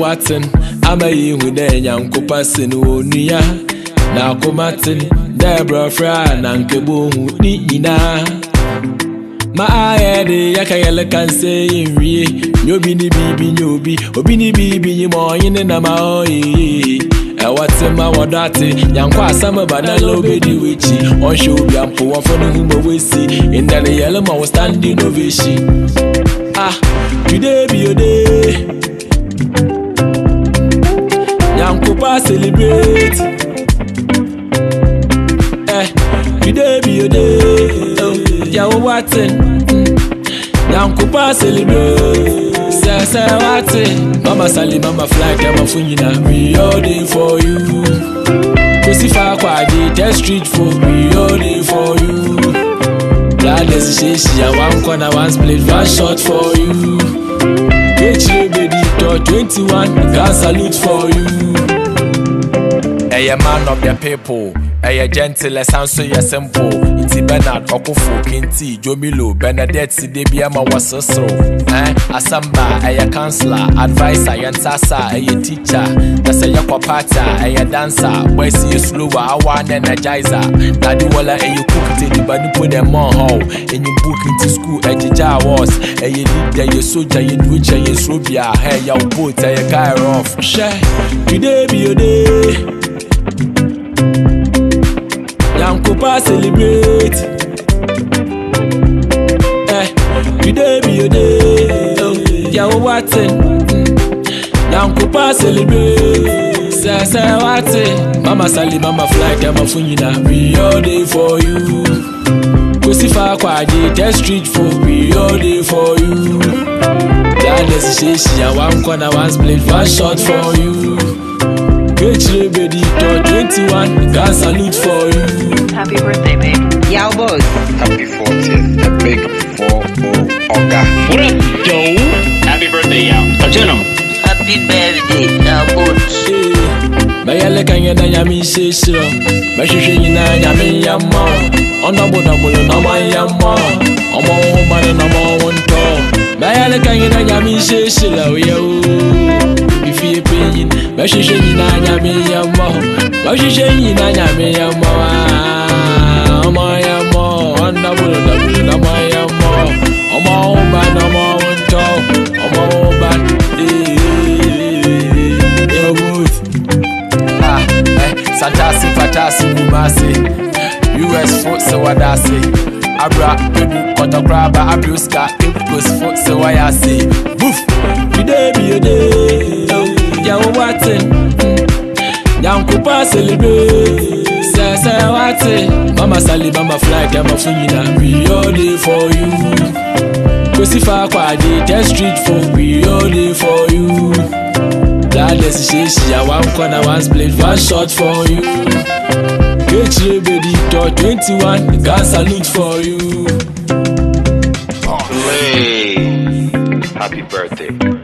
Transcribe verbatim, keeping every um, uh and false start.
Watson, I'm a you with a young copasin who near. Now Comatin, Deborah Fry, and Kabo, Nina. My eye, the Yakayala can say in re, you be the baby, you be, or be baby, you more in the Namaoi. What's in my wadati, young Quasama Banalo Bedi Witchy, on show be a poor for the whom we see, in the yellow was standing ovation. Ah, today be your day. Young Copa celebrate. Eh, today be your day. Oh, yeah, what's in? Young Copa celebrate. Say, say, what's it? Mama Sally, Mama Fly, Mama Funina, we all day for you. Crucify Quadi, test street for we all day for you. Glad as she she a one corner, one split, one shot for you. Get you baby, twenty-one, God salute for you. Hey, a man of the people. Aye gentle sound so ya simple. Iti Bernard Okofo Kinti Jomilo Bernadette Sidebia ma wasoso. Eh Asamba aye counselor advisor yantasa aye teacher. Nasa yakwa pata aye dancer. Boy see you slower awa energizer. Nadi wala aye cook te di bani put them on how. And you book into school ejija was. Aye leader you soldier you witcher you slobia. Hey ya boat aye guy off. Share today be your day. Young Copa celebrate. Eh, today be your day. Oh, yeah, what's it? Young Copa celebrate. Say, say, what's it? Mama Sally, Mama Fly, Mama Funina, we all day for you. Crucify Quadi, test street for we all day for you. God bless you, she a one corner, one split, one shot for you. Get you ready, twenty-one, God salute for you. Happy birthday, babe. Yow boss. Happy fortieth, a big four oh Oga. What up, Joe? Happy birthday, Yow. Continue. Happy birthday, yow boss. Mayale kanya na yami shishiro. Mashishe yina yami yamma. Onda boda boda na ma yamma. Omo umane na ma wonto. Mayale kanya na yami shishiro yo. Ifi epeyin. Mashishe yina yami yamma. Mashishe yina yami yamma. Omo yamma. Onda boda boda na ma yamma. Omo umane na ma wonto. Omo umane. Yo boss. Santasi, Fatasi, Bumasi, U S foot, so what I say. Abra, Pedu, Kotokraba, Abuska, Impus foot, so I say. Boof, today be your day. Oh, yeah, what's it? Young Copa celebrate. Say, say, what's it? Mama Sally, Mama Fly, Mama Funina, we all day for you. Crucify Quadi, test street for we all day for you. Glad as she she a one corner, one split, one shot for you. Get you ready, twenty-one, God salute for you. Hey, happy birthday.